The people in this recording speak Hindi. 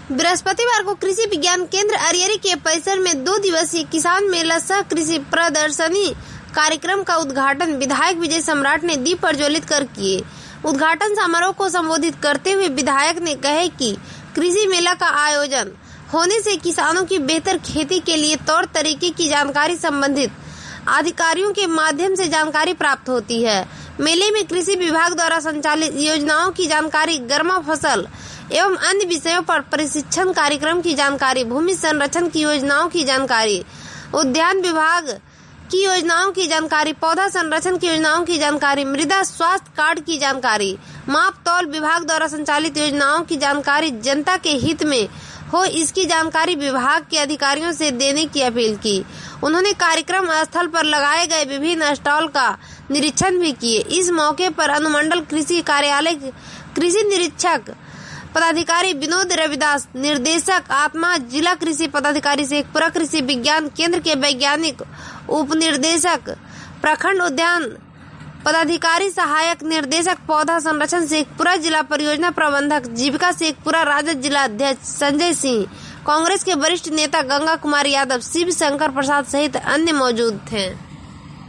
बृहस्पतिवार को कृषि विज्ञान केंद्र अरियरी के परिसर में 2 दिवसीय किसान मेला सह कृषि प्रदर्शनी कार्यक्रम का उद्घाटन विधायक विजय सम्राट ने दीप प्रज्वलित कर किए। उद्घाटन समारोह को संबोधित करते हुए विधायक ने कहे कि कृषि मेला का आयोजन होने से किसानों की बेहतर खेती के लिए तौर तरीके की जानकारी संबंधित अधिकारियों के माध्यम से जानकारी प्राप्त होती है। मेले में कृषि विभाग द्वारा संचालित योजनाओं की जानकारी, गर्मा फसल एवं अन्य विषयों पर प्रशिक्षण कार्यक्रम की जानकारी, भूमि संरक्षण की योजनाओं की जानकारी, उद्यान विभाग की योजनाओं की जानकारी, पौधा संरक्षण की योजनाओं की जानकारी, मृदा स्वास्थ्य कार्ड की जानकारी, माप तौल विभाग द्वारा संचालित योजनाओं की जानकारी जनता के हित में हो, इसकी जानकारी विभाग के अधिकारियों से देने की अपील की। उन्होंने कार्यक्रम स्थल पर लगाए गए विभिन्न स्टॉल का निरीक्षण भी किए। इस मौके पर अनुमंडल कृषि कार्यालय कृषि निरीक्षक पदाधिकारी विनोद रविदास, निर्देशक आत्मा, जिला कृषि पदाधिकारी शेखपुरा, कृषि विज्ञान केंद्र के वैज्ञानिक उप निर्देशक, प्रखंड उद्यान पदाधिकारी, सहायक निर्देशक पौधा संरक्षण शेखपुरा, जिला परियोजना प्रबंधक जीविका शेखपुरा, राजद जिला अध्यक्ष संजय सिंह, कांग्रेस के वरिष्ठ नेता गंगा कुमार यादव, शिव शंकर प्रसाद सहित अन्य मौजूद थे।